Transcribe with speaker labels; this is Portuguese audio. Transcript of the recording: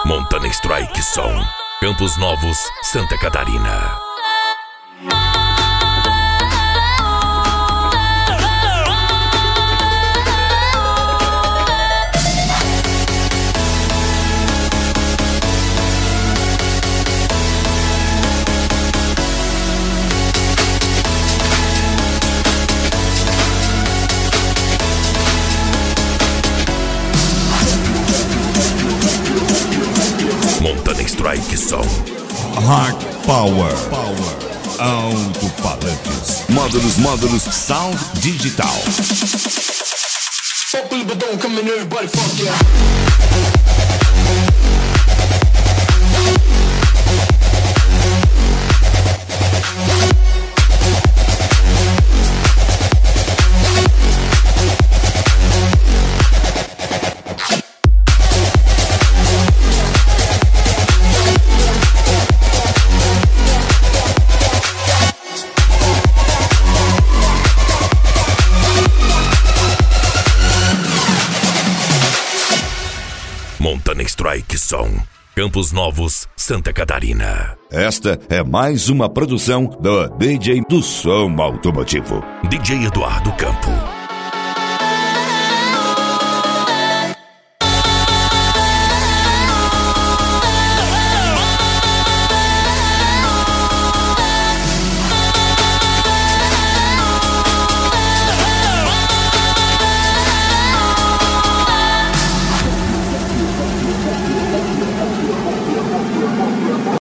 Speaker 1: Montana Strike Som, Campos Novos, Santa Catarina. Montana Strike Som.
Speaker 2: Hard Power. Alto-falantes. Módulos Sound Digital.
Speaker 3: Fuck me, but don't come in, everybody fuck yeah.
Speaker 1: Montana Strike Som, Campos Novos, Santa Catarina.
Speaker 2: Esta é mais uma produção do DJ do Som Automotivo.
Speaker 1: DJ Eduardo Campo.